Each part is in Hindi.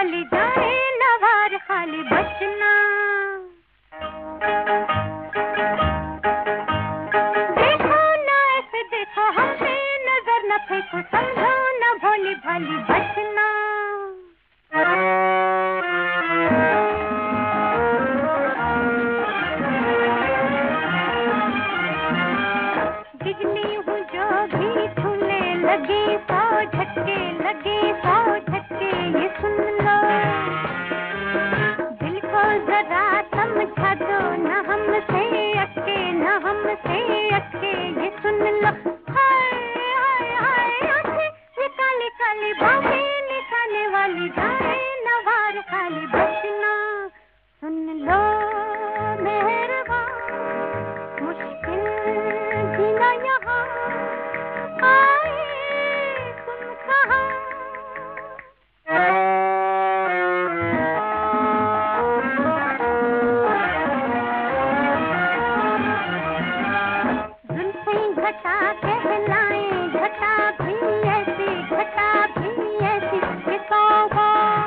खाली जाए नवार खाली बचना। देखो ना ऐसे देखो हमसे नजर न फेंको, समझो न भोली भाली बचना। बिजली हूँ जो भी छूने लगे, 100 झटके लगे 100 झटके, ये सुन लो। दिल को जरा समझा दो, न हमसे अटके न हमसे अटके, ये सुन लो। हाय हाय हाय आंखें ये काली काली बाहें निशाने वाली, जाए नवार खाली बचना। सुन लो मेहरबान, मुश्किल जीना यहाँ, आए तुम कहाँ। जुल्फें घटा कहलाए, घटा भी ऐसी घटा भी ऐसी, ये तौबा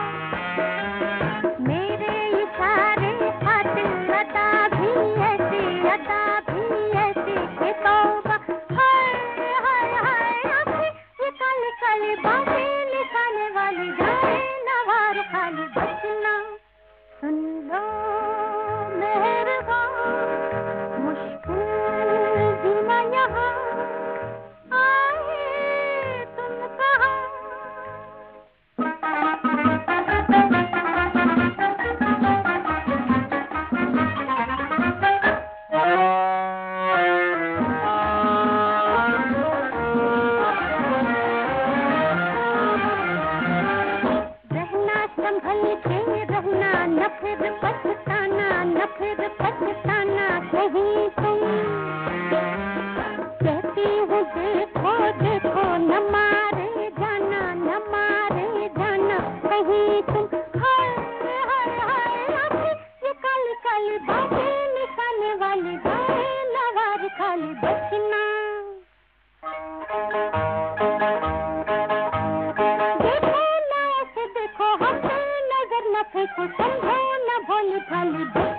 मेरे इशारे खातिर, अदा भी ऐसी अदा भी ऐसी, ये तौबा। हाय हाय हाय आंखें ये काली काली बाहें निशाने वाली, जाए नवार खाली बचना। सुन लो मेहरबान, मुश्किल जीना यहाँ, आए तुम कहाँ। रहना संभल के रहना, न फिर पछताना न फिर पछताना कहीं तुम। कहती हूँ देखो देखो, न मारे जाना न मारे जाना कहीं तुम। हाय हाय हाय आंखें ये काली काली बाहें निशाने वाली, जाए नवार खाली बचना। देखो ना ऐसे देखो हमसे नजर न फेंको, समझो न भोली भाली बचना।